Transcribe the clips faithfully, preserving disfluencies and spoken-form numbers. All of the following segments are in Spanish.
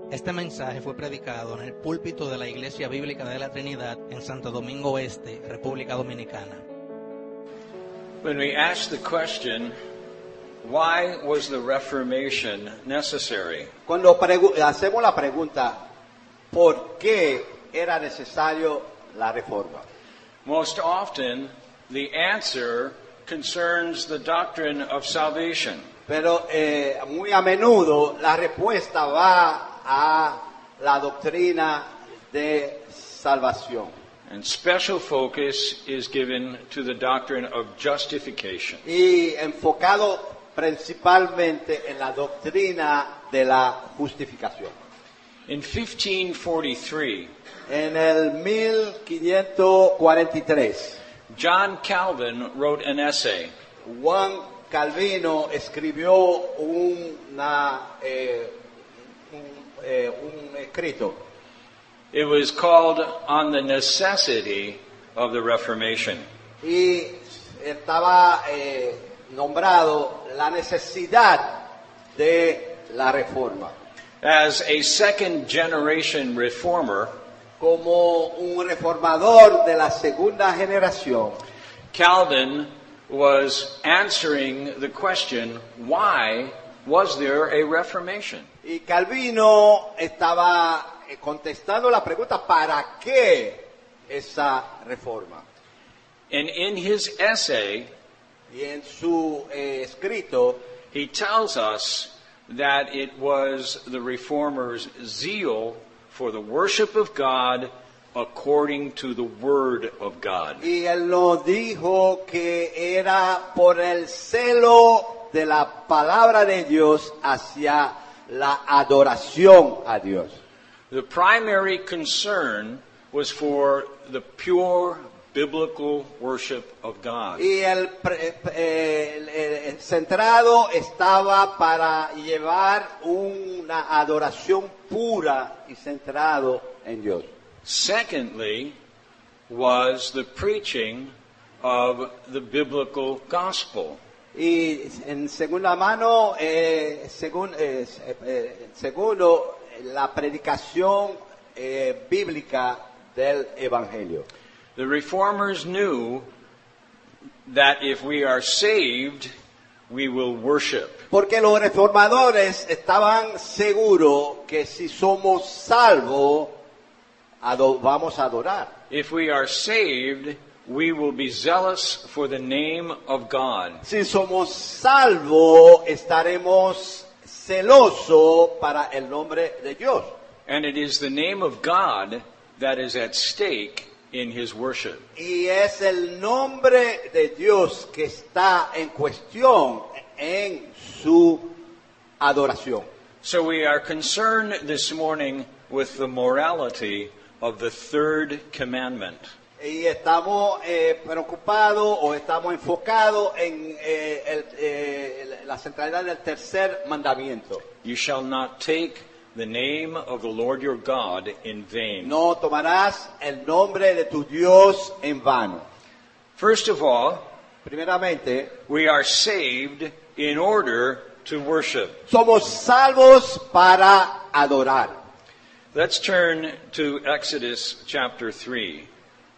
Este mensaje fue predicado en el púlpito de la Iglesia Bíblica de la Trinidad en Santo Domingo Este, República Dominicana. When we ask the question, why was the Reformation necessary? Cuando pregu- hacemos la pregunta, ¿por qué era necesario la reforma? Most often, the answer concerns the doctrine of salvation. Pero eh, muy a menudo la respuesta va a la doctrina de salvación. And special focus is given to the doctrine of justification. Y enfocado principalmente en la doctrina de la justificación. In fifteen forty-three, En el mil quinientos cuarenta y tres, John Calvin wrote an essay. Juan Calvino escribió una, eh, un, eh, un escrito. It was called On the Necessity of the Reformation. Y estaba eh, nombrado la necesidad de la reforma. As a second generation reformer, Como un reformador de la segunda generación, Calvin was answering the question, why was there a Reformation? y Calvino estaba eh, contestando la pregunta, ¿para qué esa reforma? And in his essay, Y en su eh, escrito, he tells us that it was the reformers' zeal for the worship of God according to the Word of God. y él nos dijo que era por el celo de la palabra de Dios hacia la adoración a Dios. The primary concern was for the pure biblical worship of God. Y el, pre- eh, el- el- el centrado estaba para llevar una adoración pura y centrado en Dios. Secondly, was the preaching of the biblical gospel. Y en segunda mano, eh, según, eh, eh, segundo, la predicación eh, bíblica del Evangelio. The reformers knew that if we are saved, we will worship. Porque los reformadores estaban seguros que si somos salvos, ado- vamos a adorar. If we are saved, we will be zealous for the name of God. Si somos salvos, estaremos celosos para el nombre de Dios. And it is the name of God that is at stake in his worship. Y es el nombre de Dios que está en cuestión en su adoración. So we are concerned this morning with the morality of the third commandment. Y estamos eh, preocupados o estamos enfocados en eh, el- eh, la centralidad del tercer mandamiento. You shall not take the name of the Lord your God in vain. No tomarás el nombre de tu Dios en vano. First of all, Primeramente, we are saved in order to worship. somos salvos para adorar. Let's turn to Exodus chapter three.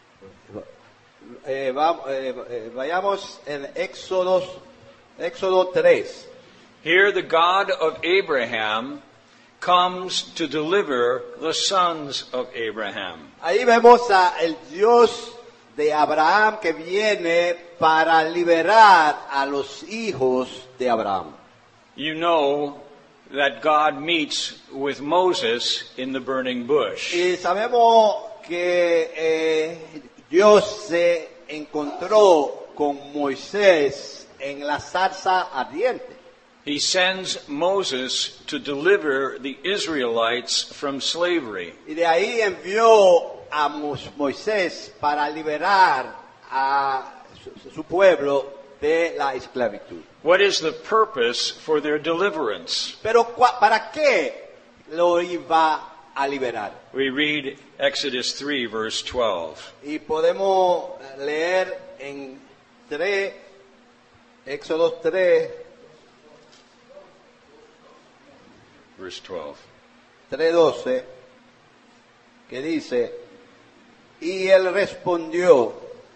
Eh, va- eh, eh, vayamos en Éxodo, Éxodo tres. Here the God of Abraham comes to deliver the sons of Abraham. Ahí vemos a el Dios de Abraham que viene para liberar a los hijos de Abraham. You know that God meets with Moses in the burning bush. Y sabemos que eh, Dios se encontró con Moisés en la zarza ardiente. He sends Moses to deliver the Israelites from slavery. Y de ahí envió a Mo- Moisés para liberar a su, su pueblo de la esclavitud. What is the purpose for their deliverance? Pero cua- ¿para qué lo iba a liberar? We read Exodus three, verse twelve. Y podemos leer en tres, Éxodo tres, Verse twelve. tres doce, que dice, y él respondió,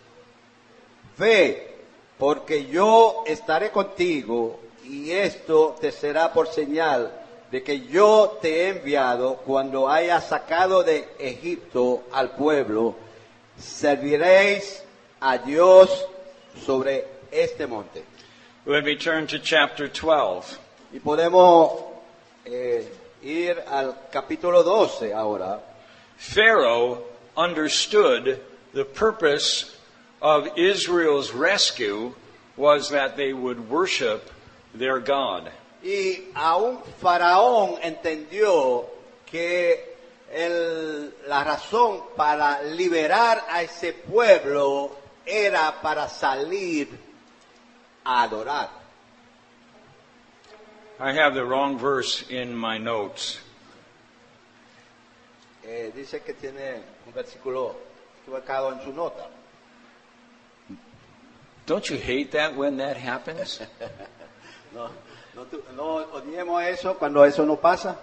ve, porque yo estaré contigo, y esto te será por señal de que yo te he enviado cuando haya sacado de Egipto al pueblo, serviréis a Dios sobre este monte. When we turn to chapter twelve, Y podemos eh, ir al capítulo doce ahora. Pharaoh understood the purpose of Israel's rescue was that they would worship their God. Y aún Faraón entendió que el- la razón para liberar a ese pueblo era para salir a adorar. I have the wrong verse in my notes. Eh, dice que tiene un versículo equivocado en su nota. Don't you hate that when that happens? No, no, tu- no odiemos eso cuando eso no pasa.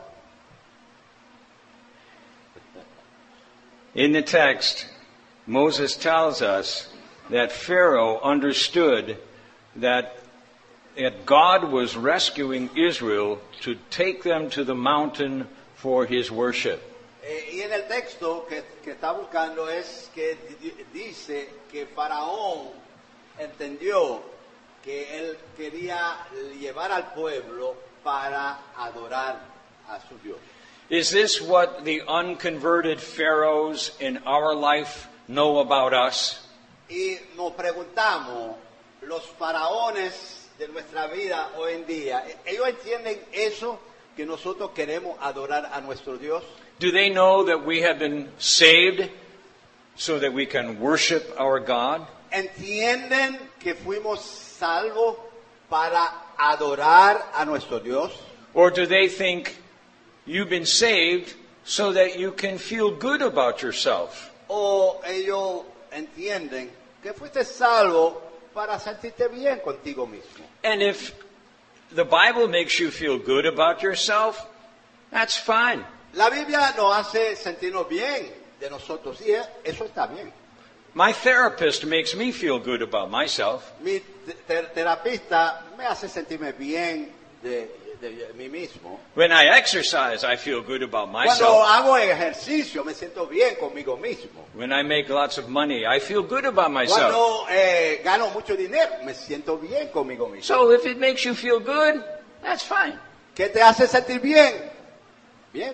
In the text, Moses tells us that Pharaoh understood that, that God was rescuing Israel to take them to the mountain for his worship. Eh, y en el texto que, que está buscando es que di- dice que Faraón entendió que él quería llevar al pueblo para adorar a su Dios. Is this what the unconverted pharaohs in our life know about us? Y nos preguntamos, los faraones de nuestra vida hoy en día, ¿ellos entienden eso que nosotros queremos adorar a nuestro Dios? Do they know that we have been saved so that we can worship our God? ¿Entienden que fuimos salvos para adorar a nuestro Dios? Or do they think you've been saved so that you can feel good about yourself? ¿O ellos entienden que fuiste salvo para sentirte bien contigo mismo? And if the Bible makes you feel good about yourself, that's fine. La Biblia nos hace sentirnos bien de nosotros y eso está bien. My therapist makes me feel good about myself. Mi te- terapista me hace sentirme bien de, de mí mismo. When I exercise, I feel good about Cuando myself. hago ejercicio me siento bien conmigo mismo. When I make lots of money, I feel good about myself. Cuando eh, gano mucho dinero me siento bien conmigo mismo. So if it makes you feel good, that's fine. ¿Qué te hace sentir bien? Bien.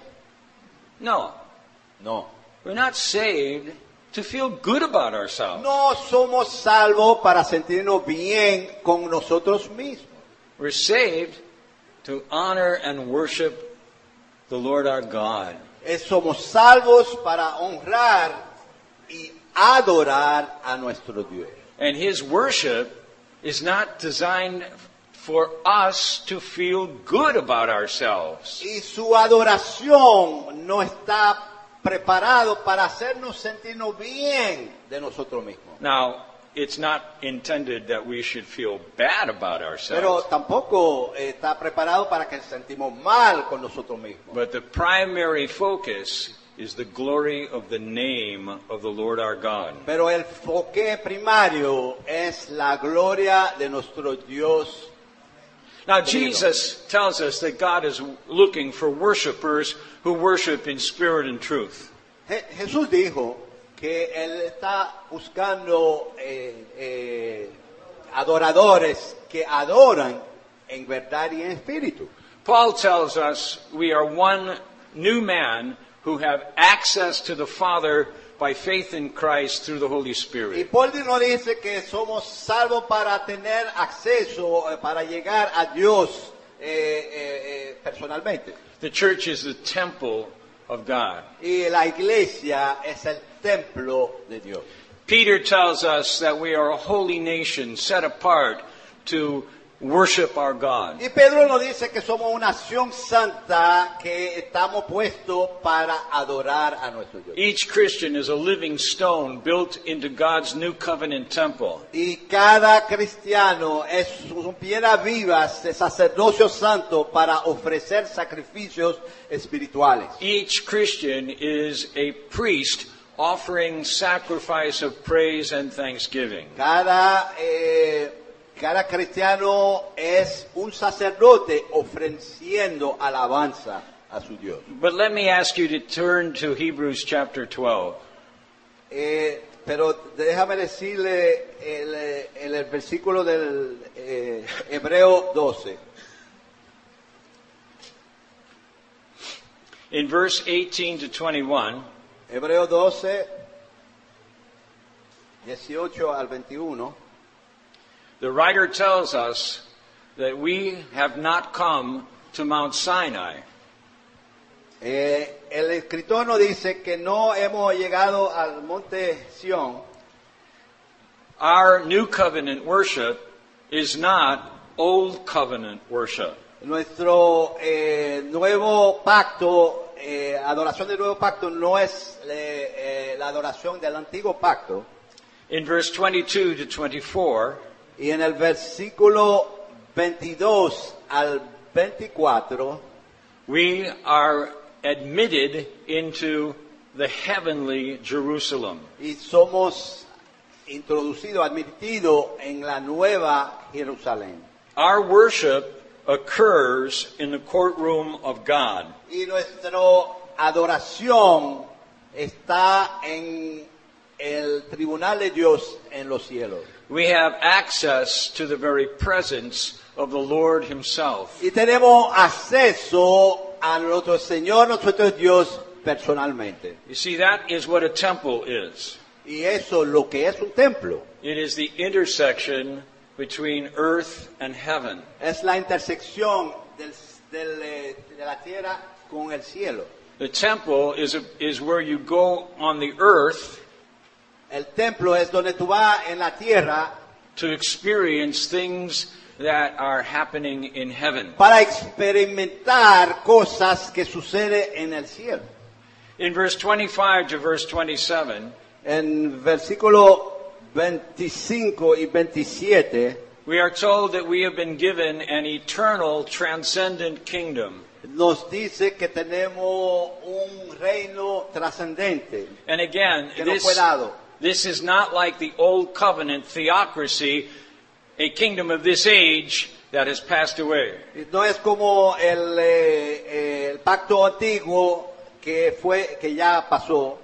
No, No. we're not saved to feel good about ourselves. No somos salvos para sentirnos bien con nosotros mismos. We're saved to honor and worship the Lord our God. Eh, Somos salvos para honrar y adorar a nuestro Dios. And His worship is not designed for us to feel good about ourselves. Y su adoración no está preparado para hacernos sentirnos bien de nosotros mismos. Now, it's not intended that we should feel bad about Pero ourselves. tampoco eh, está preparado para que nos sentimos mal con nosotros mismos. But the primary focus is the glory of the name of the Lord our God. Pero el enfoque primario es la gloria de nuestro Dios. Now, Jesus tells us that God is looking for worshipers who worship in spirit and truth. Je- Jesús dijo que Él está buscando eh, eh, adoradores que adoran en verdad y en espíritu. Paul tells us we are one new man who have access to the Father by faith in Christ through the Holy Y Spirit. Paul nos dice que somos salvos para tener acceso, eh, para llegar a Dios eh, eh, eh, personalmente. The church is the temple of God. Y la iglesia es el templo de Dios. Peter tells us that we are a holy nation set apart to worship our God. Y Pedro nos dice que somos una nación santa que estamos puestos para adorar a nuestro Dios. Each Christian is a living stone built into God's new covenant temple. Y cada cristiano es una piedra viva de sacerdocio santo para ofrecer sacrificios espirituales. Each Christian is a priest offering sacrifice of praise and thanksgiving. Cada, eh, cada cristiano es un sacerdote ofreciendo alabanza a su Dios. But let me ask you to turn to Hebrews chapter twelve. Eh, pero déjame decirle el, el, el versículo del eh, Hebreo doce. In verse eighteen to twenty-one, Hebreo doce, dieciocho al veintiuno. the writer tells us that we have not come to Mount Sinai. Eh, el escritor nos dice que no hemos llegado al monte Sión. Our new covenant worship is not old covenant worship. Nuestro eh, nuevo pacto, eh, adoración del nuevo pacto no es eh, eh, la adoración del antiguo pacto. In verse twenty-two to twenty-four, Y en el versículo veintidós al veinticuatro, we are admitted into the heavenly Jerusalem. y somos introducidos, admitidos en la nueva Jerusalén. Our worship occurs in the courtroom of God. Y nuestra adoración está en el tribunal de Dios en los cielos. We have access to the very presence of the Lord Himself. Y tenemos acceso a nuestro Señor, nuestro Dios, personalmente. You see, that is what a temple is. Y eso es lo que es un templo. It is the intersection between earth and heaven. Es la intersección del, del, eh, de la tierra con el cielo. The temple is, a, is where you go on the earth El templo es donde tú vas en la tierra to experience things that are happening in heaven. para experimentar cosas que suceden en el cielo. In verse twenty-five to verse twenty-seven, En versículo veinticinco y veintisiete we are told that we have been given an eternal, transcendent kingdom. nos dice que tenemos un reino trascendente And again, que nos this, fue dado. this is not like the old covenant theocracy, a kingdom of this age that has passed away. No es como el, eh, eh, el pacto antiguo que fue que ya pasó.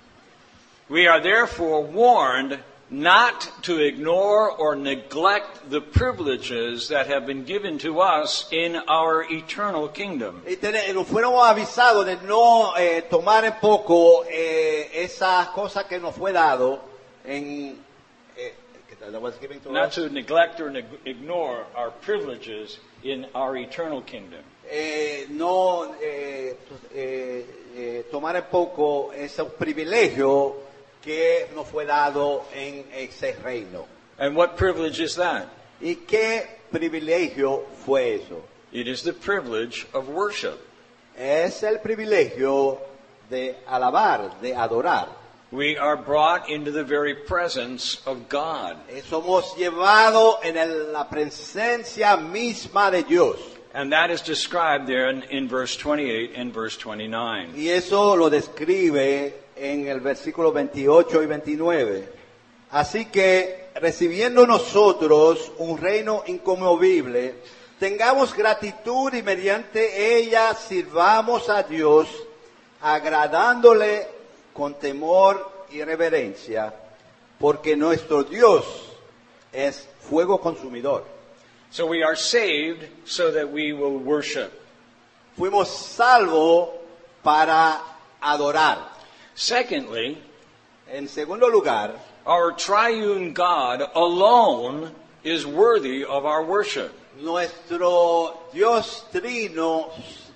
We are therefore warned not to ignore or neglect the privileges that have been given to us in our eternal kingdom. Y ten- nos fuéramos avisados de no eh, tomar en poco eh, esas cosas que nos fue dado en eh, that was given to Not us. to neglect or neg- ignore our privileges in our eternal kingdom. Eh, no eh, eh, eh, tomar en poco ese privilegio que nos fue dado en ese reino. And what privilege is that? ¿Y qué privilegio fue eso? It is the privilege of worship. Es el privilegio de alabar, de adorar. We are brought into the very presence of God. Eh, Somos llevados en el- la presencia misma de Dios. And that is described there in, in verse twenty-eight and verse twenty-nine. Y eso lo describe en el versículo veintiocho y veintinueve. Así que, recibiendo nosotros un reino inconmovible, tengamos gratitud y mediante ella sirvamos a Dios, agradándole con temor y reverencia, porque nuestro Dios es fuego consumidor. So we are saved so that we will worship. Fuimos salvos para adorar. Secondly, En segundo lugar, our triune God alone is worthy of our worship. nuestro Dios trino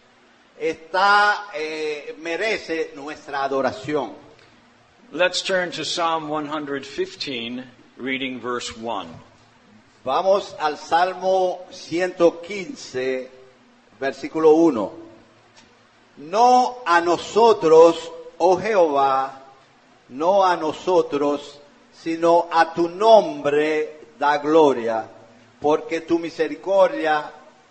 está, eh, merece nuestra adoración. Let's turn to Psalm one fifteen, reading verse one. Vamos al Salmo ciento quince, versículo uno. No a nosotros, oh Jehová, no a nosotros, sino a tu nombre da gloria, porque tu misericordia,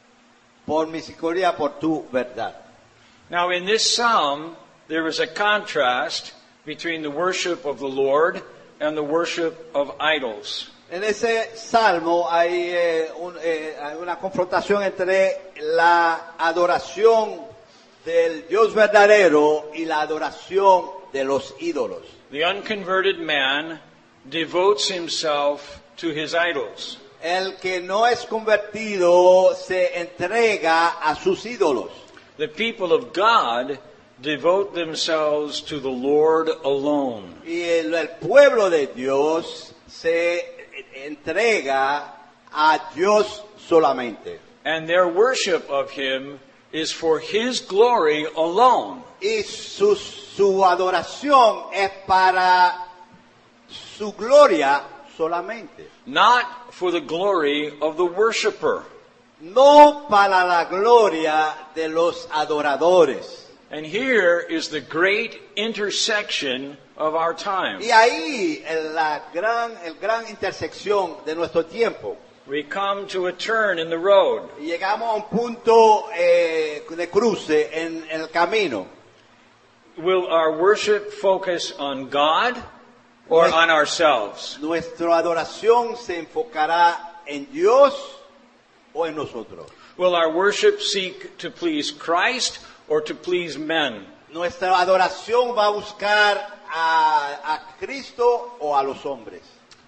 por misericordia, por tu verdad. Now in this psalm, there is a contrast between the worship of the Lord and the worship of idols. En ese salmo hay, eh, un, eh, hay una confrontación entre la adoración del Dios verdadero y la adoración de los ídolos. The unconverted man devotes himself to his idols. El que no es convertido se entrega a sus ídolos. The people of God devote themselves to the Lord alone. Y el, el pueblo de Dios se entrega a Dios solamente. And their worship of Him is for His glory alone. Y su, su adoración es para su gloria solamente. Not for the glory of the worshiper. No para la gloria de los adoradores. And here is the great intersection of our time. Y ahí en la gran, el gran intersección de nuestro tiempo. We come to a turn in the road. Y llegamos a un punto eh, de cruce en, en el camino. Will our worship focus on God or on ourselves? Nuestra adoración se enfocará en Dios o en nosotros. Will our worship seek to please Christ or to please men? Nuestra adoración va a buscar a, a Cristo o a los hombres.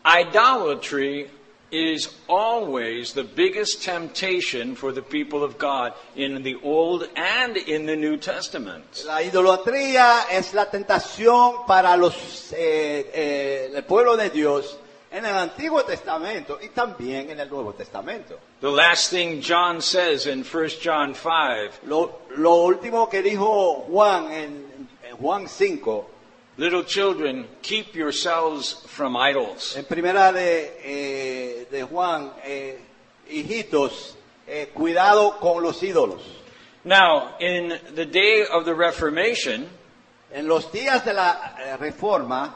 Idolatry is always the biggest temptation for the people of God in the Old and in the New Testament. La idolatría es la tentación para los eh, eh, el pueblo de Dios en el Antiguo Testamento y también en el Nuevo Testamento. The last thing John says in First John five, Lo, lo último que dijo Juan en, en Juan cinco, little children, keep yourselves from idols. en primera de, eh, de Juan, eh, hijitos, eh, cuidado con los ídolos. Now, in the day of the Reformation, En los días de la eh, Reforma,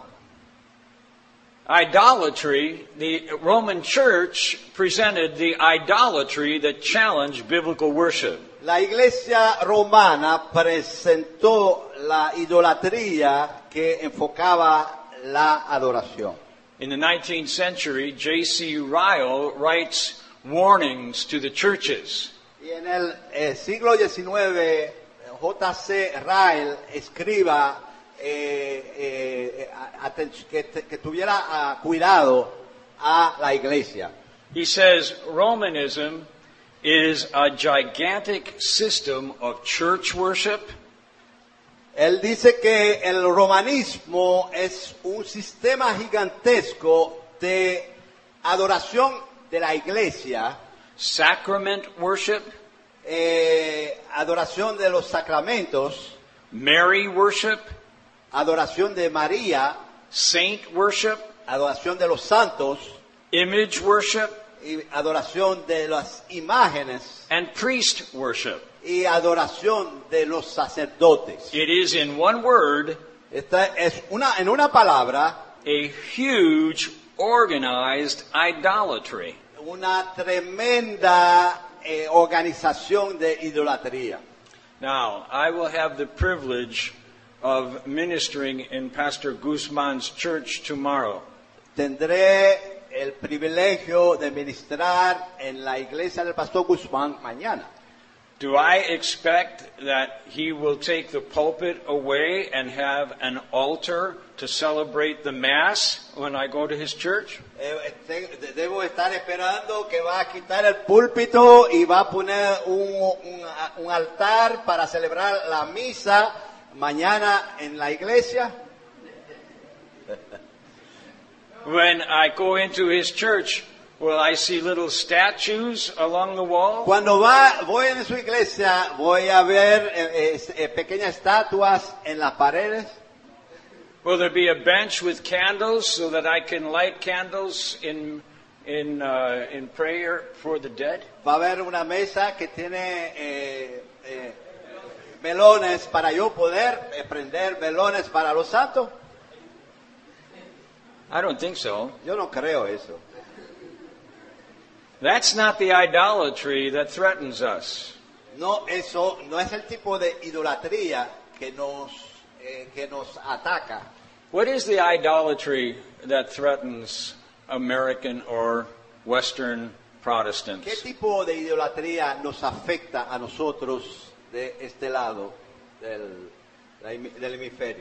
idolatry, the Roman Church presented the idolatry that challenged biblical worship. la Iglesia romana presentó la idolatría que enfocaba la adoración. In the nineteenth century, J C Ryle writes warnings to the churches. Y en el eh, siglo diecinueve, J C Ryle escriba eh, eh, a- aten- que, te- que tuviera ah, cuidado a la iglesia. He says Romanism is a gigantic system of church worship Él dice que el romanismo es un sistema gigantesco de adoración de la iglesia, sacrament worship, eh, adoración de los sacramentos, Mary worship, adoración de María, saint worship, adoración de los santos image worship, y adoración de las imágenes and priest worship. y adoración de los sacerdotes. It is, in one word, Esta es una, en una palabra, a huge organized idolatry. una tremenda eh, organización de idolatría. Now, I will have the privilege of ministering in Pastor Guzman's church tomorrow. Tendré el privilegio de ministrar en la iglesia del pastor Guzmán mañana. Do I expect that he will take the pulpit away and have an altar to celebrate the Mass when I go to his church? Eh, te- debo estar esperando que va a quitar el púlpito y va a poner un, un, un altar para celebrar la misa mañana en la iglesia. When I go into his church, will I see little statues along the wall? Cuando va, voy en su iglesia, voy a ver eh, eh, eh, pequeñas estatuas en las paredes. Will there be a bench with candles so that I can light candles in in uh, in prayer for the dead? Va a haber una mesa que tiene eh, eh, velones para yo poder eh, prender velones para los santos. I don't think so. Yo no creo eso. That's not the idolatry that threatens us. No, eso no es el tipo de idolatría que nos eh, que nos ataca. What is the idolatry that threatens American or Western ¿Qué Protestants? tipo de idolatría nos afecta a nosotros de este lado del, del hemisferio?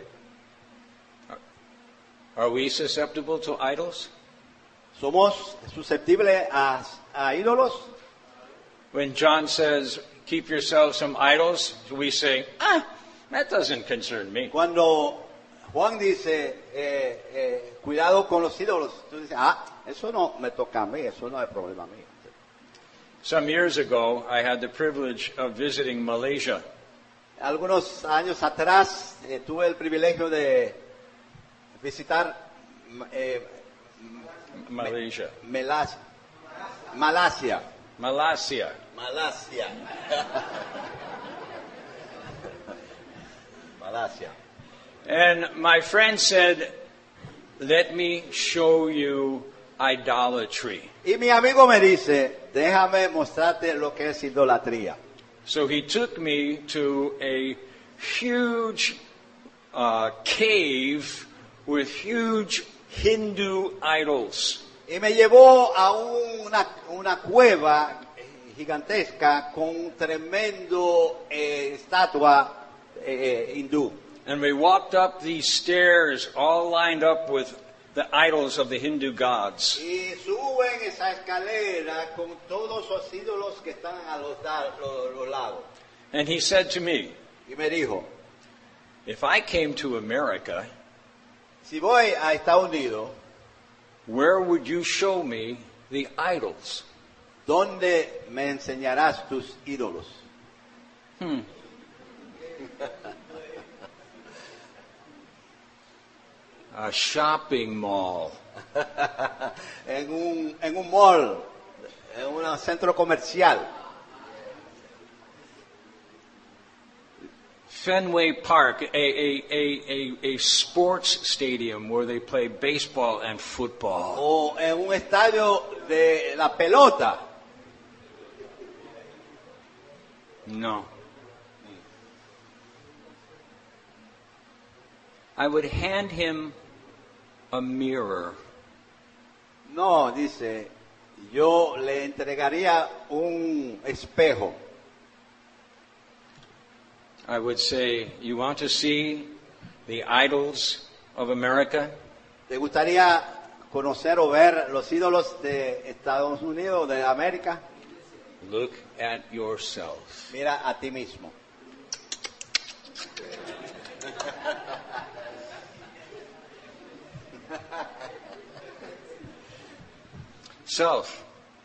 Are we susceptible to idols? ¿Somos susceptibles a, a ídolos? When John says, keep yourselves from idols, we say, ah, that doesn't concern me. Cuando Juan dice, eh, eh, cuidado con los ídolos, tú dices, ah, eso no me toca a mí, eso no es problema mío. Some years ago, I had the privilege of visiting Malaysia. Algunos años atrás eh, tuve el privilegio de visitar eh, Malaysia. Melas- Malasia. Malasia. Malasia. Malasia. And my friend said, let me show you idolatry. Y mi amigo me dice, déjame mostrarte lo que es idolatría. So he took me to a huge uh, cave with huge Hindu idols. Y me llevó a una, una cueva gigantesca con un tremendo eh, estatua eh, hindú. And we walked up these stairs all lined up with the idols of the Hindu gods. Y suben esa escalera con todos los ídolos que están a los, da- los, los lados. And he said to me, Y me dijo, if I came to America, si voy a Estados Unidos, where would you show me the idols? ¿dónde me enseñarás tus ídolos? Hmm. A shopping mall. en, un, en un mall, en un centro comercial. Fenway Park, a, a, a, a, a sports stadium where they play baseball and football. O en un estadio de la pelota. No. I would hand him a mirror. No, dice, yo le entregaría un espejo. I would say, you want to see the idols of America? ¿Te gustaría conocer o ver los ídolos de Estados Unidos, de América? Look at yourself. Mira a ti mismo. Self.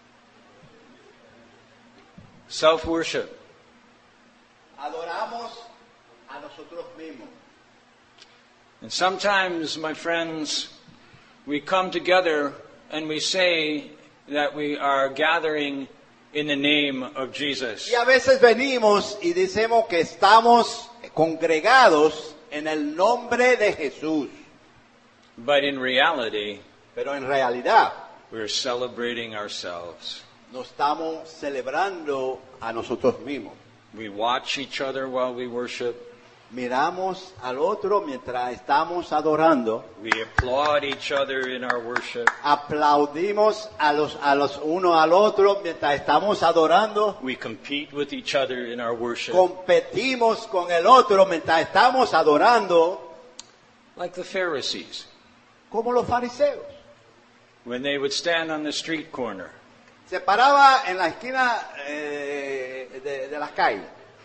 Self-worship. Adoramos a nosotros mismos. And sometimes, my friends, we come together and we say that we are gathering in the name of Jesus. Y a veces venimos y decimos que estamos congregados en el nombre de Jesús. But in reality, Pero en realidad we're celebrating ourselves. no estamos celebrando a nosotros mismos. We watch each other while we worship. Miramos al otro mientras estamos adorando. We applaud each other in our worship. Aplaudimos a los, a los uno al otro mientras estamos adorando. We compete with each other in our worship. Competimos con el otro mientras estamos adorando, Like the Pharisees, como los fariseos. when they would stand on the street corner. Se paraba en la esquina eh, de, de las calles.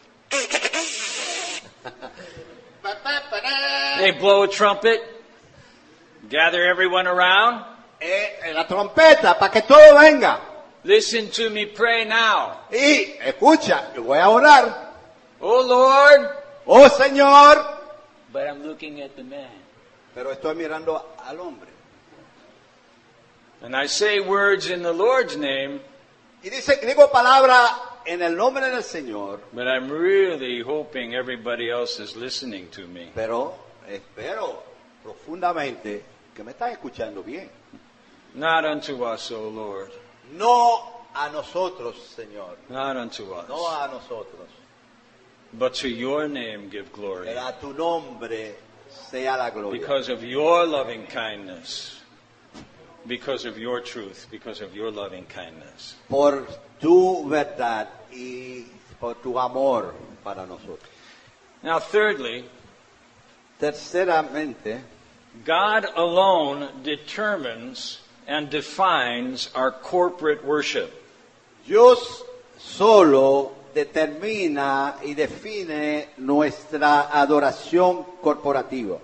They blow a trumpet, gather everyone around. Eh, la trompeta para que todo venga. Listen to me pray now. Y escucha, yo voy a orar. Oh Lord, Oh Señor. but I'm looking at the man. Pero estoy mirando al hombre. And I say words in the Lord's name, Y dice, digo palabra en el nombre del Señor, but I'm really hoping everybody else is listening to me. pero espero profundamente que me están escuchando bien. Not unto us, O Lord. No a nosotros, Señor. Not unto No us. a nosotros. But to your name give glory. Pero a tu nombre sea la gloria. Because of your loving kindness. Because of your truth. Because of your loving kindness. Por tu verdad y por tu amor para nosotros. Now, thirdly, Terceramente, God alone determines and defines our corporate worship. Dios solo determina y define nuestra adoración corporativa.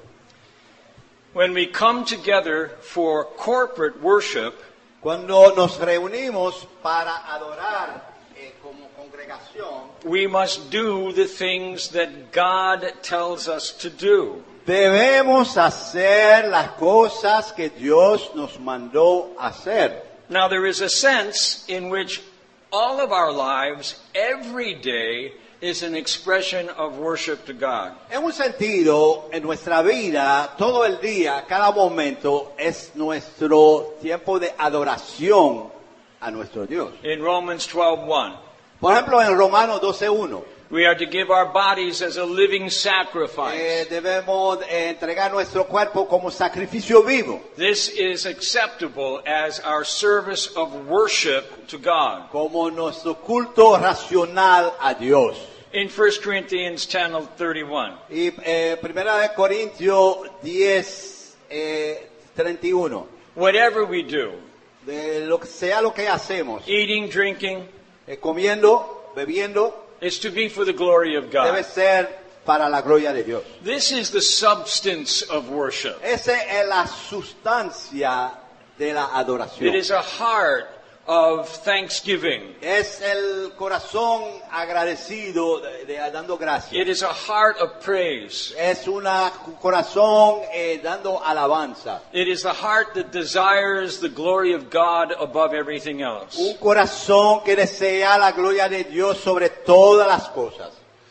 When we come together for corporate worship, Cuando nos reunimos para adorar eh, como congregación, we must do the things that God tells us to do. debemos hacer las cosas que Dios nos mandó hacer. Now, there is a sense in which all of our lives, every day, is an expression of worship to God. En un sentido, en nuestra vida, todo el día, cada momento, es nuestro tiempo de adoración a nuestro Dios. In Romans twelve one, Por ejemplo, en Romanos doce uno, we are to give our bodies as a living eh, sacrifice. debemos eh, entregar nuestro cuerpo como sacrificio vivo, This is acceptable as our service of worship to God. como nuestro culto racional a Dios. In First Corinthians ten thirty-one, Y eh, Primera de Corintios diez, eh, treinta y uno, whatever we do, de lo que sea lo que hacemos, eating, drinking, eh, comiendo, bebiendo, is to be for the glory of debe God. ser para la gloria de Dios. This is the substance of worship. Esa es la sustancia de la adoración. It is a heart of thanksgiving. Es el corazón agradecido, de, de- dando gracias. It is a heart of praise. Es un corazón eh, dando alabanza. It is the heart that desires the glory of God above everything else. Un corazón que desea la gloria de Dios sobre todas las cosas.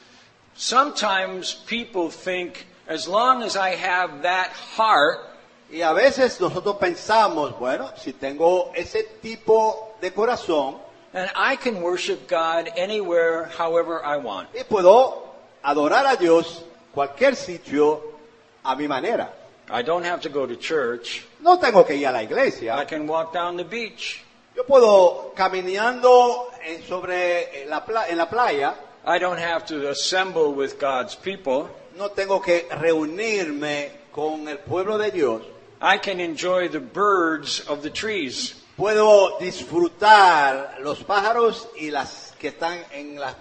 Sometimes people think, as long as I have that heart, Y a veces nosotros pensamos, bueno, si tengo ese tipo de corazón, then I can worship God anywhere, however I want. y puedo adorar a Dios cualquier sitio a mi manera. I don't have to go to church. No tengo que ir a la I iglesia. can walk down the beach. Yo puedo caminando en, sobre la, pla- en la playa. I don't have to assemble with God's people. No tengo que reunirme con el pueblo de Dios. I can enjoy the birds of the trees. Puedo disfrutar los pájaros y las que están en las,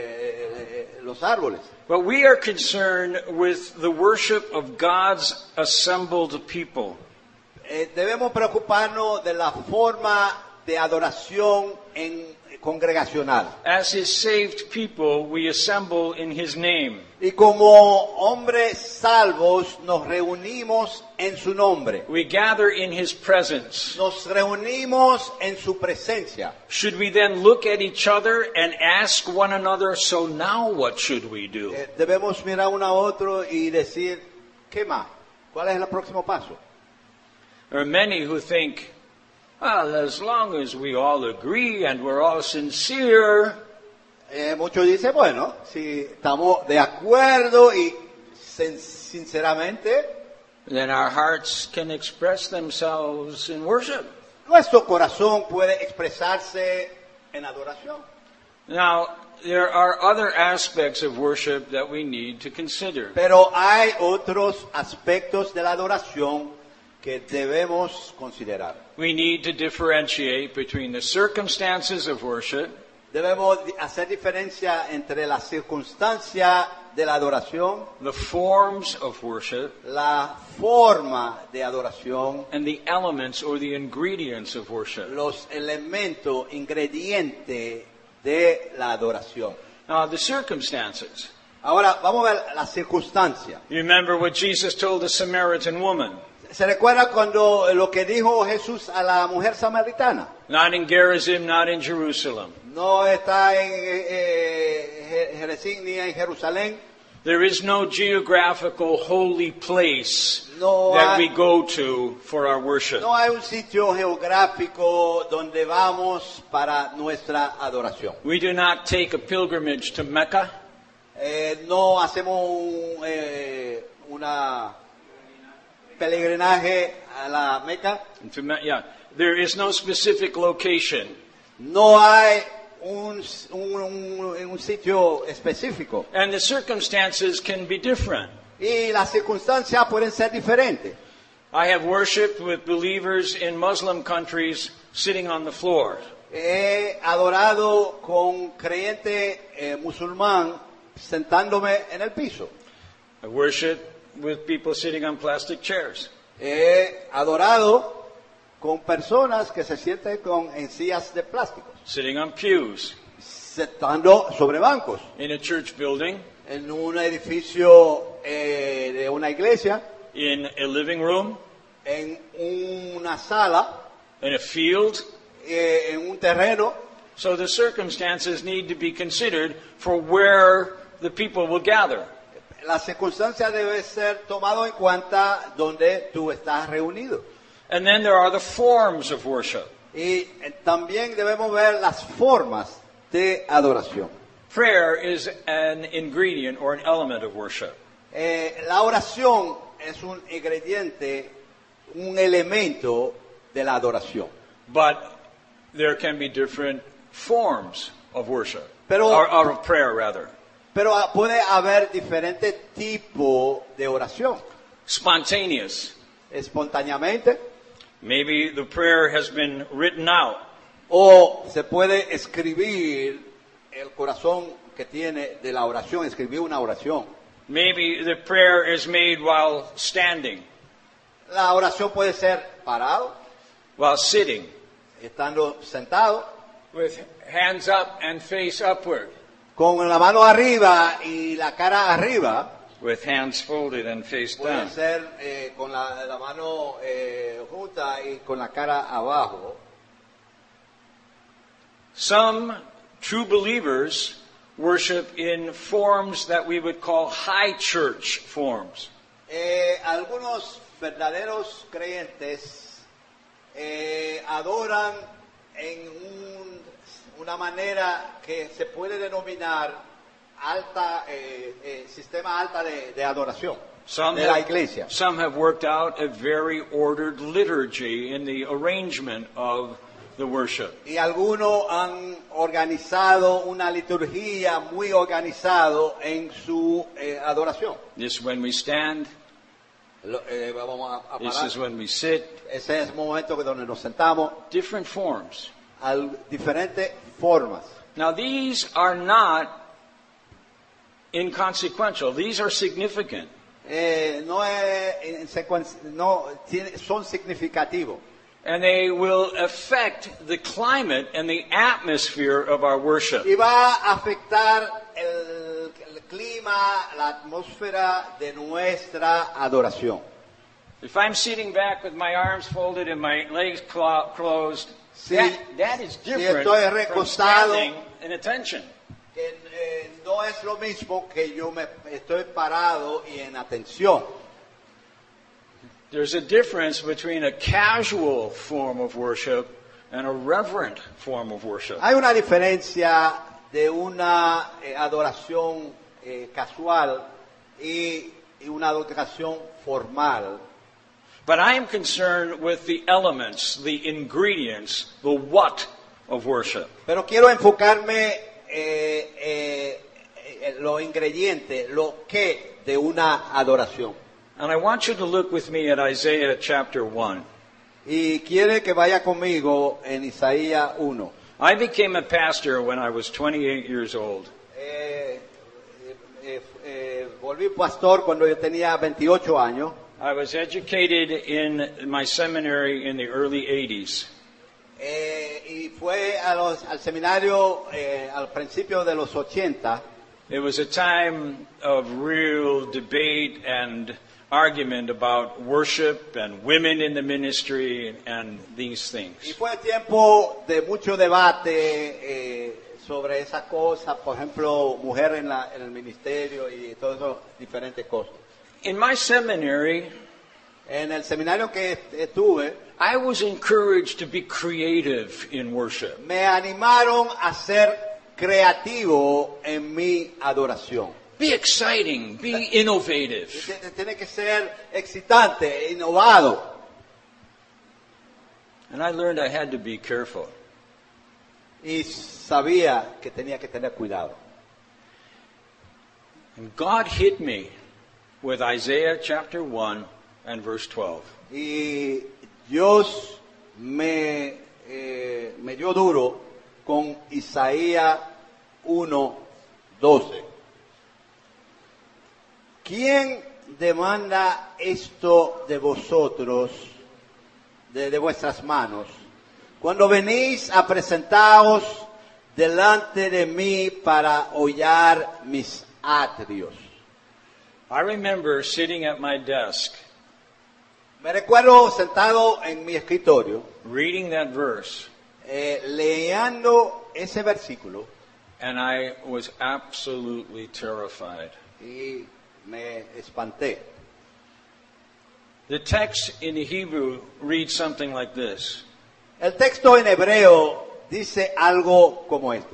eh, eh, los árboles. But we are concerned with the worship of God's assembled people. Eh, debemos preocuparnos de la forma de adoración en congregacional. As His saved people, we assemble in His name. Y como hombres salvos nos reunimos en su nombre. We gather in His presence. Nos reunimos en su presencia. Should we then look at each other and ask one another, so now what should we do? Eh, debemos mirar uno a otro y decir, ¿qué más? ¿Cuál es el próximo paso? There are many who think, well, as long as we all agree and we're all sincere, Eh, muchos dicen, bueno, si estamos de acuerdo y sin- sinceramente, then our hearts can express themselves in worship. nuestro corazón puede expresarse en adoración. Now, there are other aspects of worship that we need to consider. Pero hay otros aspectos de la adoración que debemos considerar. We need to differentiate between the circumstances of worship Debemos di- hacer diferencia entre la circunstancia de la adoración, the forms of worship, la forma de adoración, and the elements or the ingredients of worship. los elementos, ingredientes de la adoración. Now, the circumstances. Ahora vamos a ver la circunstancia. You remember what Jesus told the Samaritan woman. ¿Se recuerda cuando lo que dijo Jesús a la mujer samaritana? Not in Gerizim, not in Jerusalem. No está en eh, Jericín ni en Jerusalén. There is no geographical holy place No that hay- we go to for our worship. No hay un sitio geográfico donde vamos para nuestra adoración. We do not take a pilgrimage to Mecca. Eh, no hacemos un, eh, una peregrinaje a la Meca. To Me- yeah, there is no specific location. No hay un, un, un- un sitio específico. And the circumstances can be different. Y las circunstancias pueden ser diferentes. I have worshiped with believers in Muslim countries sitting on the floor. He adorado con creyente eh, musulmán sentándome en el piso. I worship with people sitting on plastic chairs. He adorado con personas que se sienten con, en sillas de plástico, Sitting on pews sentando sobre bancos, in a church building, en un edificio eh, de una iglesia, in a living room, en una sala, in a field. eh, en un terreno. So the circumstances need to be considered for where the people will gather. Las circunstancias deben ser tomado en cuenta donde tú estás reunido. And then there are the forms of worship. Y eh, también debemos ver las formas de adoración. Prayer is an ingredient or an element of worship. Eh, la oración es un ingrediente, un elemento de la adoración. But there can be different forms of worship. Pero- or, or of prayer, rather. Pero ah, puede haber diferentes tipos de oración. Spontaneous. Espontáneamente, Maybe the prayer has been written out. o se puede escribir el corazón que tiene de la oración, escribir una oración. Maybe the prayer is made while standing, La oración puede ser parado, while sitting, estando sentado, with hands up and face upward, con la mano arriba y la cara arriba. with hands folded and face Puede down. ser eh, con la, la mano eh, junta y con la cara abajo. Some true believers worship in forms that we would call high church forms. Eh, algunos verdaderos creyentes eh, adoran en un- una manera que se puede denominar alta eh, eh, sistema alta de, de adoración Some de la have, iglesia. some have worked out a very ordered liturgy in the arrangement of the worship. Y algunos han organizado una liturgia muy organizado en su eh, adoración. This is when we stand. Lo- eh, vamos a, a This parar. is when we sit. Ese es el momento que donde nos sentamos, Different forms. a diferentes formas. Now these are not inconsequential. These are significant. Eh, no es, en secuen- no tiene- son significativos. And they will affect the climate and the atmosphere of our worship. Y va a afectar el, el clima, la atmósfera de nuestra adoración. If I'm sitting back with my arms folded and my legs clo- closed, Si- that, that is si different estoy from recostado, standing in attention. Que, eh, no es lo mismo que yo me estoy parado y en atención. There's a difference between a casual form of worship and a reverent form of worship. Hay una diferencia de una eh, adoración eh, casual y, y una adoración formal. But I am concerned with the elements, the ingredients, the what of worship. Pero quiero enfocarme eh, eh, en los ingredientes, lo que de una adoración. And I want you to look with me at Isaiah chapter one. Y quiere que vaya conmigo en Isaías uno. I became a pastor when I was twenty-eight years old. Eh, eh, eh, volví pastor cuando yo tenía veintiocho años. I was educated in my seminary in the early eighties. Eh, y fue a los- al seminario eh, al principio de los ochenta. It was a time of real debate and argument about worship and women in the ministry and these things. Y fue tiempo de mucho debate eh, sobre esas cosas, por ejemplo, mujer en, la, en el ministerio y todas esas diferentes cosas. In my seminary, En el seminario que estuve, I was encouraged to be creative in worship. me animaron a ser creativo en mi adoración. Be exciting, be innovative. Tiene que ser excitante, innovado. And I learned I had to be careful. Y sabía que tenía que tener cuidado. And God hit me with Isaiah chapter one and verse twelve. Y Dios me, eh, me dio duro con Isaías uno, doce. ¿Quién demanda esto de vosotros, de, de vuestras manos, cuando venís a presentaros delante de mí para hollar mis atrios? I remember sitting at my desk, Me recuerdo sentado en mi escritorio, reading that verse, eh, leyendo ese versículo, and I was absolutely terrified. y me espanté. The text in the Hebrew reads something like this. El texto en hebreo dice algo como esto.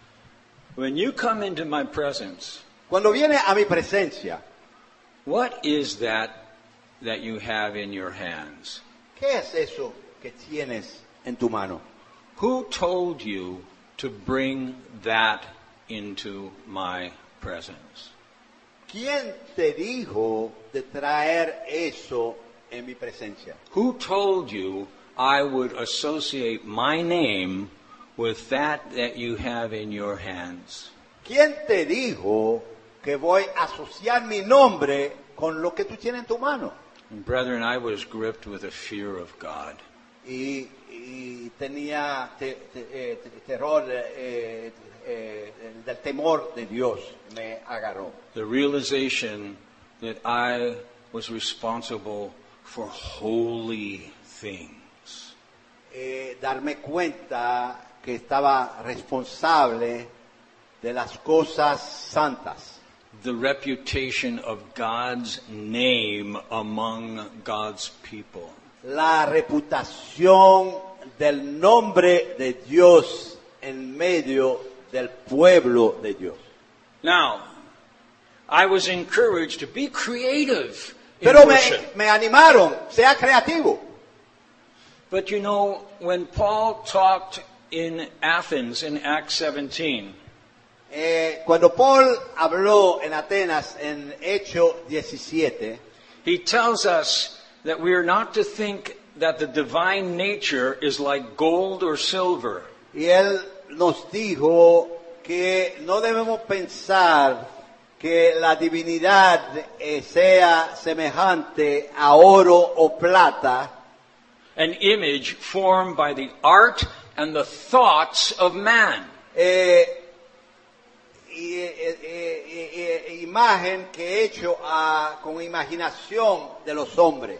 When you come into my presence, Cuando viene a mi presencia, what is that that you have in your hands? ¿qué es eso que tienes en tu mano? Who told you to bring that into my presence? ¿Quién te dijo de traer eso en mi presencia? Who told you I would associate my name with that that you have in your hands? ¿Quién te dijo que voy a asociar mi nombre con lo que tú tienes en tu mano? And brethren, I was gripped with a fear of God. Y, y tenía te- te- eh, te- terror eh, eh, del temor de Dios, me agarró. The realization that I was responsible for holy things. Eh, darme cuenta que estaba responsable de las cosas santas, The reputation of God's name among God's people. la reputación del nombre de Dios en medio del pueblo de Dios. Now, I was encouraged to be creative in Pero me, worship. me animaron, sea creativo. But you know, when Paul talked in Athens in Acts seventeen, Eh, cuando Paul habló en Atenas en Hecho diecisiete, he tells us that we are not to think that the divine nature is like gold or silver. y él nos dijo que no debemos pensar que la divinidad eh, sea semejante a oro o plata, An image formed by the art and the thoughts of man. eh, y, eh, eh, eh, eh, imagen que hecho a, con imaginación de los hombres.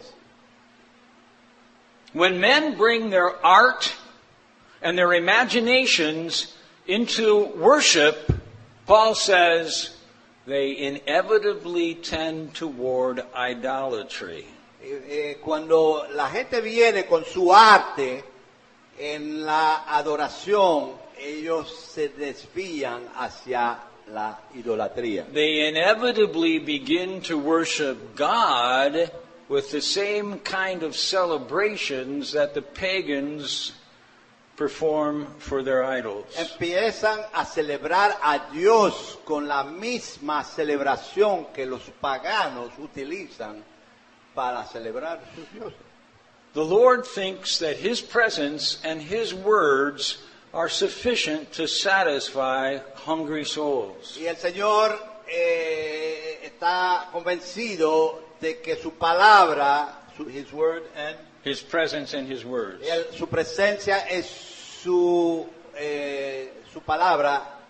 When men bring their art and their imaginations into worship, Paul says they inevitably tend toward idolatry. Eh, eh, cuando la gente viene con su arte en la adoración, ellos se desvían hacia la idolatría. They inevitably begin to worship God with the same kind of celebrations that the pagans perform for their idols. Empiezan a celebrar a Dios con la misma celebración que los paganos utilizan para celebrar sus dioses. The Lord thinks that His presence and His words are sufficient to satisfy hungry souls. Y el Señor eh, está convencido de que su palabra, su, His word and His presence and His words. el- su presencia es su, eh, su palabra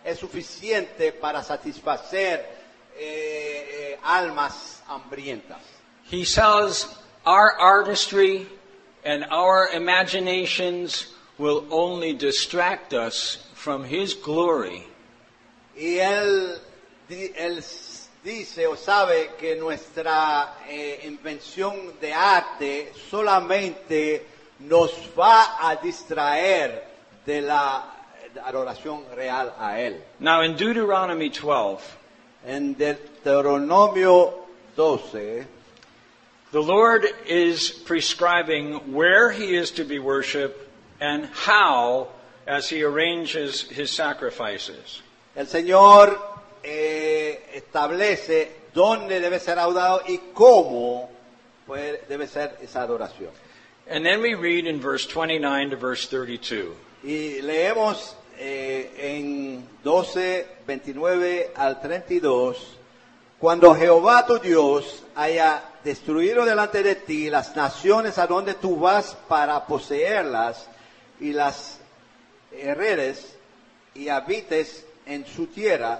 es suficiente para satisfacer eh, eh, almas hambrientas. He says our artistry and our imaginations will only distract us from His glory. Y él, él dice o sabe que nuestra eh, invención de arte solamente nos va a distraer de la adoración real a Él. Now in Deuteronomy twelve, En Deuteronomio doce, the Lord is prescribing where He is to be worshipped and how as He arranges His sacrifices. el Señor eh, establece dónde debe ser adorado y cómo pues, debe ser esa adoración. And then we read in verse twenty-nine to verse thirty-two. Y leemos eh, en doce, veintinueve al treinta y dos, cuando Jehová tu Dios haya destruido delante de ti las naciones a donde tú vas para poseerlas y las heredes y habites en su tierra,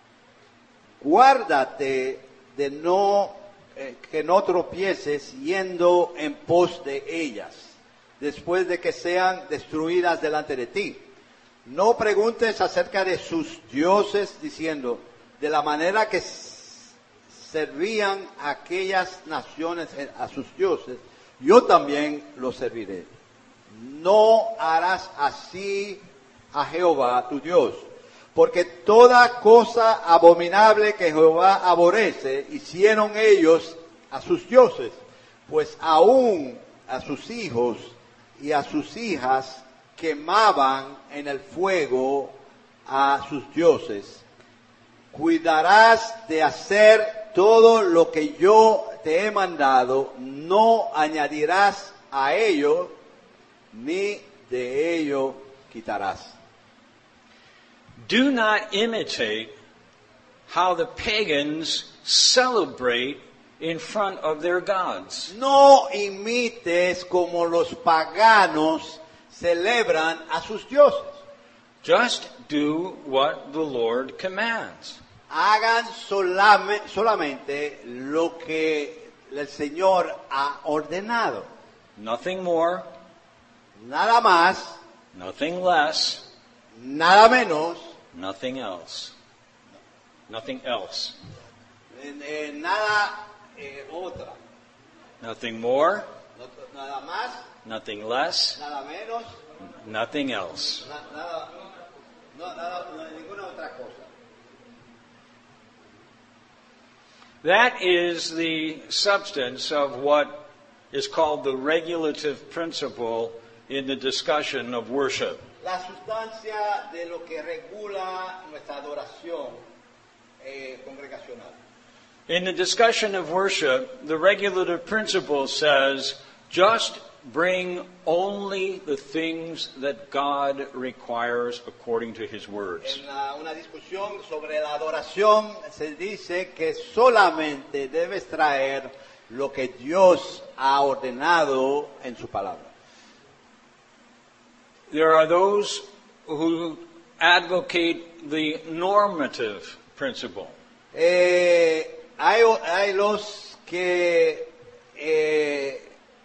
guárdate de no eh, que no tropieces yendo en pos de ellas, después de que sean destruidas delante de ti. No preguntes acerca de sus dioses, diciendo, de la manera que servían aquellas naciones a sus dioses, yo también los serviré. No harás así a Jehová tu Dios, porque toda cosa abominable que Jehová aborrece hicieron ellos a sus dioses, pues aún a sus hijos y a sus hijas quemaban en el fuego a sus dioses. Cuidarás de hacer todo lo que yo te he mandado, no añadirás a ello, ni de ello quitarás. Do not imitate how the pagans celebrate in front of their gods. No imites como los paganos celebran a sus dioses. Just do what the Lord commands. Hagan solame, solamente lo que el Señor ha ordenado. Nothing more, Nada más, nothing less, nada menos, nothing else. Nothing else. eh, eh, nada eh, otra. Nothing more, No- nada más, nothing less, nada menos, nothing else. na- nada, no, nada, no, ninguna otra cosa. That is the substance of what is called the regulative principle in the discussion of worship. La sustancia de lo que regula nuestra adoración eh, congregacional. In the discussion of worship, the regulative principle says, just bring only the things that God requires according to His words. En la- una discusión sobre la adoración se dice que solamente debes traer lo que Dios ha ordenado en su palabra. There are those who advocate the normative principle. Eh, hay, hay los que eh,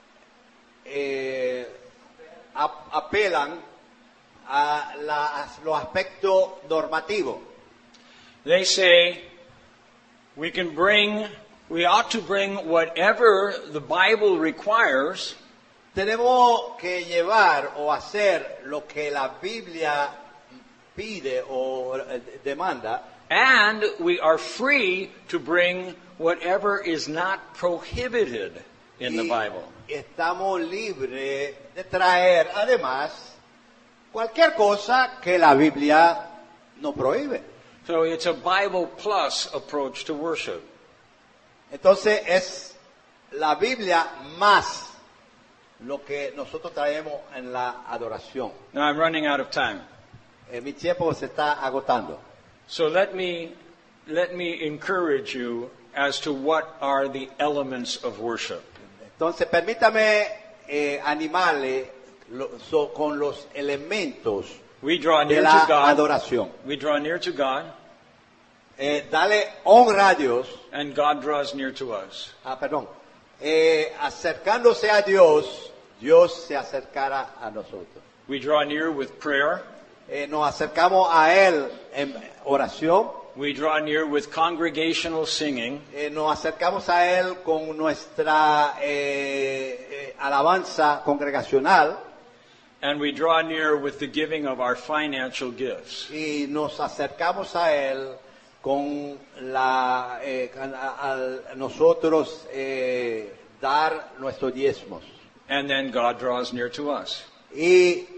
eh, ap- apelan a las- los aspectos normativos. They say we can bring, we ought to bring whatever the Bible requires, Tenemos que llevar o hacer lo que la Biblia pide o eh, demanda, and we are free to bring whatever is not prohibited in the y Bible. estamos libres de traer además cualquier cosa que la Biblia no prohíbe. So it's a Bible plus approach to worship. Entonces es la Biblia más lo que nosotros traemos en la adoración. Now I'm running out of time. Eh, mi tiempo se está agotando. So let me let me encourage you as to what are the elements of worship. Entonces permítame eh, animarle lo- so- con los elementos We draw de near la to God. adoración. We draw near to God, Eh, dale honra a Dios. and God draws near to us. Ah, perdón. Eh, acercándose a Dios, Dios se acercará a nosotros. We draw near with prayer. Eh, nos acercamos a Él en oración. We draw near with congregational singing. Eh, nos acercamos a Él con nuestra eh, eh, alabanza congregacional. And we draw near with the giving of our financial gifts. Y nos acercamos a Él con la eh, a, a nosotros eh, dar nuestros diezmos. And then God draws near to us. Y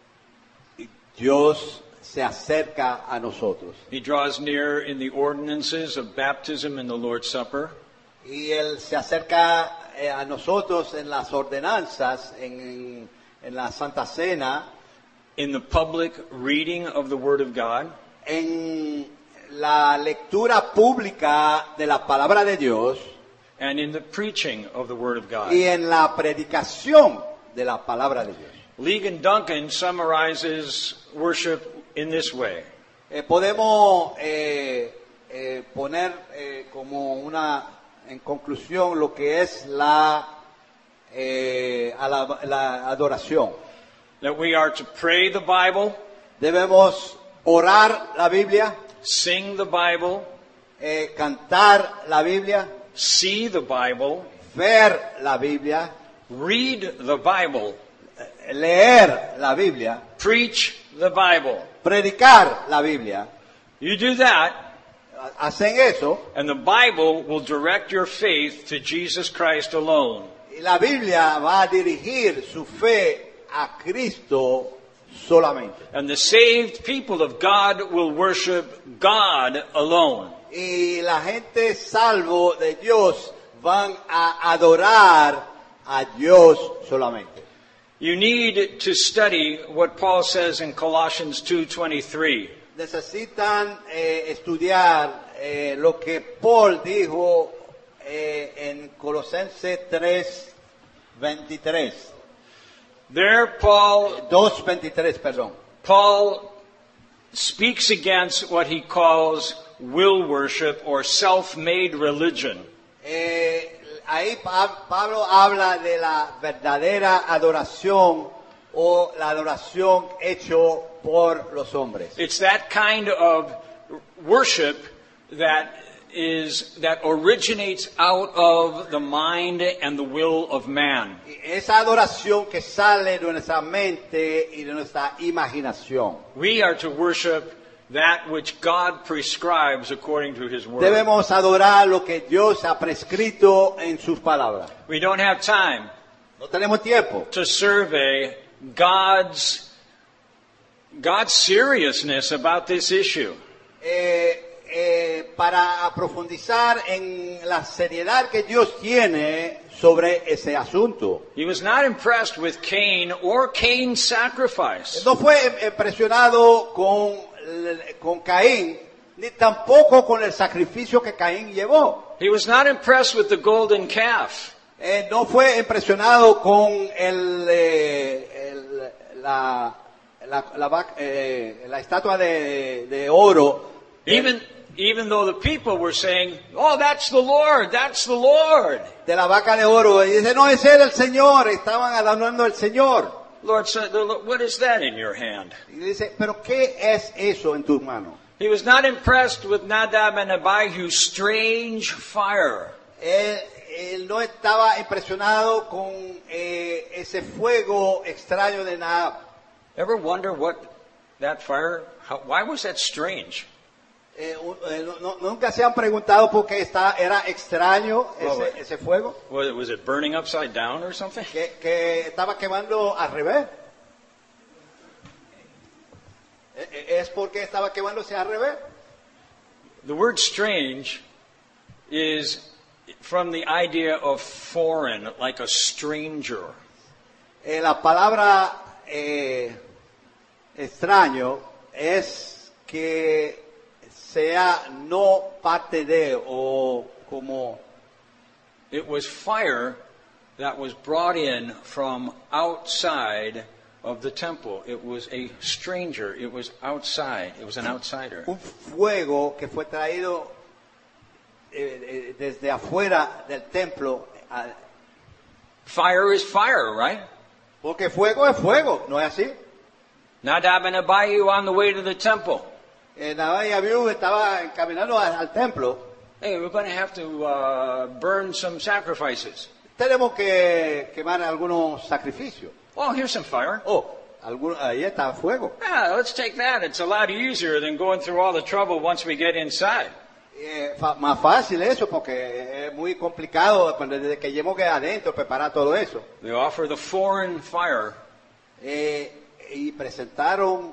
Dios se acerca a nosotros. He draws near in the ordinances of baptism and the Lord's Supper. Y Él se acerca eh, a nosotros en las ordenanzas, en, en la Santa Cena, In the public reading of the Word of God. en la lectura pública de la palabra de Dios And in the preaching of the Word of God. y en la predicación de la palabra de Dios. Ligon Duncan summarizes worship in this way. Eh, podemos eh, eh, poner eh, como una, en conclusión, lo que es la, eh, alab- la adoración. That we are to pray the Bible, Debemos orar la Biblia, sing the Bible, eh, cantar la Biblia, see the Bible, ver la Biblia, read the Bible, leer la Biblia, preach the Bible. predicar la Biblia. You do that, Hacen eso and the Bible will direct your faith to Jesus Christ alone. y la Biblia va a dirigir su fe a Cristo solamente. And the saved people of God will worship God alone. Y la gente salvo de Dios van a adorar a Dios solamente. You need to study what Paul says in Colossians two twenty-three. Necesitan eh, estudiar eh, lo que Paul dijo eh, en Colosenses tres veintitrés. There Paul dos veintitrés, perdón. Paul speaks against what he calls will worship or self-made religion. Eh, ahí Pa- Pablo habla de la verdadera adoración o la adoración hecho por los hombres. It's that kind of worship that is that originates out of the mind and the will of man. Y esa adoración que sale de nuestra mente y de nuestra imaginación. We are to worship that which God prescribes according to his word. Debemos adorar lo que Dios ha prescrito en sus palabras. We don't have time No tenemos tiempo to survey God's God's seriousness about this issue. eh, eh, para profundizar en la seriedad que Dios tiene sobre ese asunto. He was not impressed with Cain or Cain's sacrifice. No fue impresionado con, con Caín, ni tampoco con el sacrificio que Caín llevó. He was not impressed with the golden calf. Eh, no fue impresionado con el, eh, el- la, la, la vac- eh, la estatua de, de oro. Even, even though the people were saying, oh, that's the Lord, that's the Lord. De la vaca de oro. Y dice, no, ese era el Señor. Estaban adorando al Señor. Lord said, what is that in your hand? Y dice, pero ¿qué es eso en tus manos? He was not impressed with Nadab and Abihu's strange fire. Él, él no estaba impresionado con eh, ese fuego extraño de Nadab. Ever wonder what that fire, how, why was that strange? Eh, un- eh, no- no- nunca se han preguntado por qué está, era extraño ese, Well, ese fuego, Was it, was it burning upside down or something? que, que estaba quemando al revés. Eh, eh, ¿Es porque estaba quemándose al revés? The word strange is from the idea of foreign, like a stranger. Eh, la palabra eh, extraño es que sea no parte de o como It was fire that was brought in from outside of the temple. It was a stranger. It was outside. It was an outsider. Un fuego que fue traído eh, eh, desde afuera del templo. a- Fire is fire, right? Porque fuego es fuego, ¿no es así? Nadab and Abihu on the way to the temple. Eh, Nadab y Abiú estaba caminando al, al templo. Hey, we're going to have to uh, burn some sacrifices. Tenemos que quemar algunos sacrificios. Oh, here's some fire. Oh, algunos, ahí está fuego. Yeah, let's take that. It's a lot easier than going through all the trouble once we get inside. Eh, fa- más fácil eso porque es muy complicado cuando desde que lleguemos adentro preparar todo eso. They offer the foreign fire. Eh, y presentaron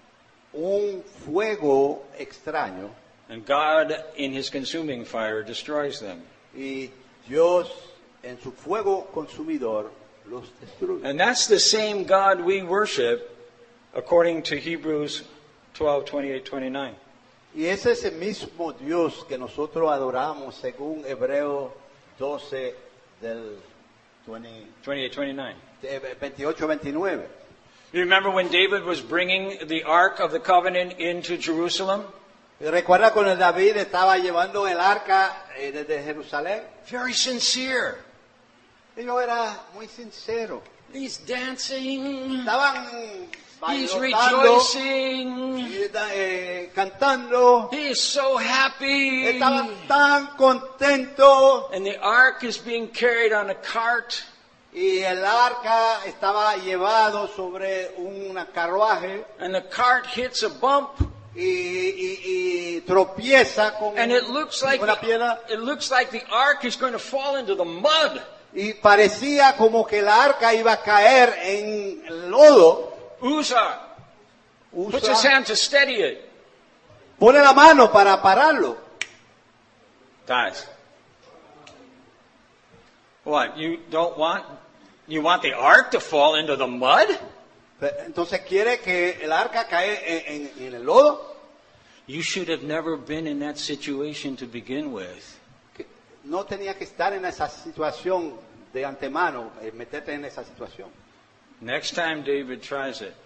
un fuego extraño And God, in His consuming fire, destroys them. y Dios en su fuego consumidor los destruye. And that's the same God we worship, according to Hebrews twelve, twenty-eight, twenty-nine. Y ese es el mismo Dios que nosotros adoramos según Hebreo doce del veinte, twenty-eight, twenty-nine. eh, veintiocho veintinueve. You remember when David was bringing the Ark of the Covenant into Jerusalem? Y recuerda cuando David estaba llevando el arca eh, desde Jerusalén. Very sincere. Ellos era muy sincero. He's dancing. Estaban He's bailando, rejoicing. y, eh, cantando. He is so happy. Estaban tan contentos. And the ark is being carried on a cart. Y el arca estaba llevado sobre un carruaje. And the cart hits a bump. Y, y, y tropieza con And it looks like una piedra. the, it looks like the ark is going to fall into the mud. Y parecía como que la arca iba a caer en el lodo. Uzzah puts his Usa, hand to steady it. pone la mano para pararlo. Guys, what, you don't want, you want the ark to fall into the mud? Entonces quiere que el arca cae en, en- en el lodo. You should have never been in that situation to begin with. Que no tenía que estar en esa situación de antemano, eh, meterte en esa situación. Next time David tries it.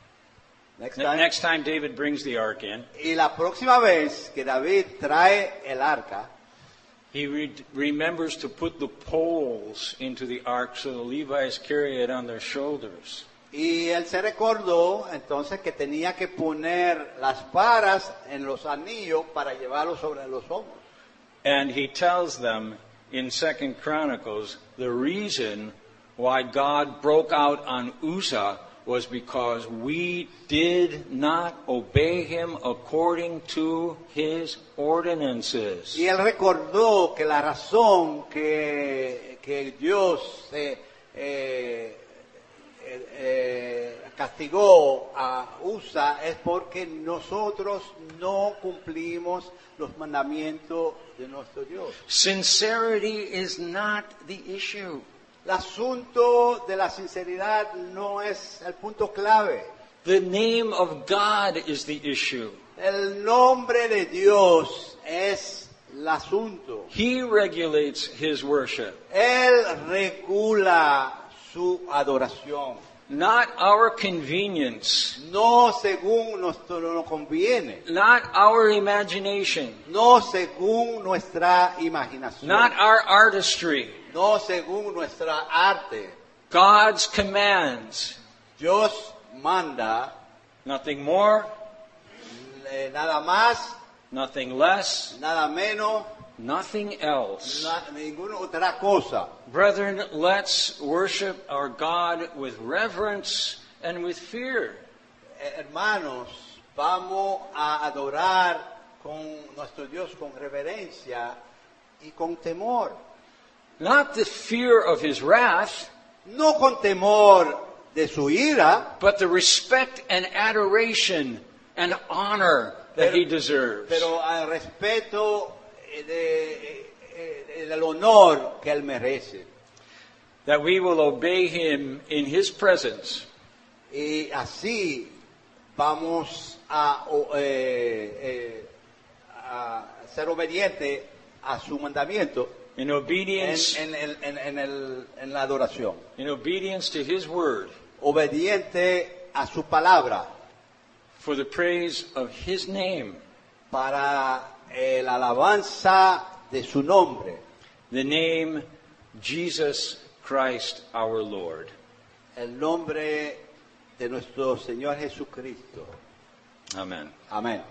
Next Ne- time. Next time David brings the ark in, Y la próxima vez que David trae el arca, he re- remembers to put the poles into the ark so the Levites carry it on their shoulders. y él se recordó entonces que tenía que poner las varas en los anillos para llevarlos sobre los hombros. And he tells them in Second Chronicles the reason why God broke out on Uzzah was because we did not obey him according to his ordinances. Y él recordó que la razón que, que Dios eh, eh, eh, eh, castigó a Usa es porque nosotros no cumplimos los mandamientos de nuestro Dios. Sincerity is not the issue. El asunto de la sinceridad no es el punto clave. The name of God is the issue. El nombre de Dios es el asunto. He regulates his worship, Él regula su adoración, not our convenience, no según nuestro nos conviene, not our imagination, no según nuestra imaginación, not our artistry. no según nuestra arte. God's commands. Dios manda Nothing more, eh, nada más, nothing less, nada menos, nothing else. na- ninguna otra cosa. Brethren, let's worship our God with reverence and with fear. Eh, hermanos, vamos a adorar con nuestro Dios con reverencia y con temor. Not the fear of his wrath, No con temor de su ira, but the respect and adoration and honor that Pero- he deserves. pero al respeto eh, de, eh, eh, del honor que él merece. That we will obey him in his presence Y así vamos a, o- eh, eh, a ser obedientes a su mandamiento in en, obedience en el- en- en el- en la adoración. in obedience to his word. obediente a su palabra, for the praise of his name, para eh, la alabanza de su nombre, the name Jesus Christ our Lord. el nombre de nuestro Señor Jesucristo. Amen. Amén.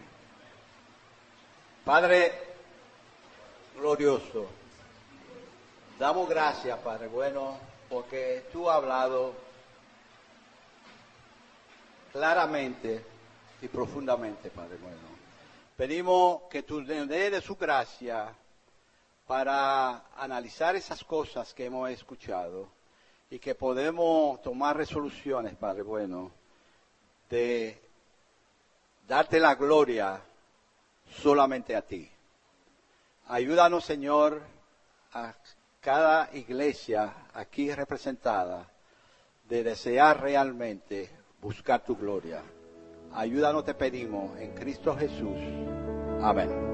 Padre glorioso, damos gracias, Padre bueno, porque tú has hablado claramente y profundamente, Padre bueno. Pedimos que tú nos des de su gracia para analizar esas cosas que hemos escuchado y que podemos tomar resoluciones, Padre bueno, de darte la gloria solamente a ti. Ayúdanos, Señor, a cada iglesia aquí representada de desear realmente buscar tu gloria. Ayúdanos, te pedimos, en Cristo Jesús. Amén.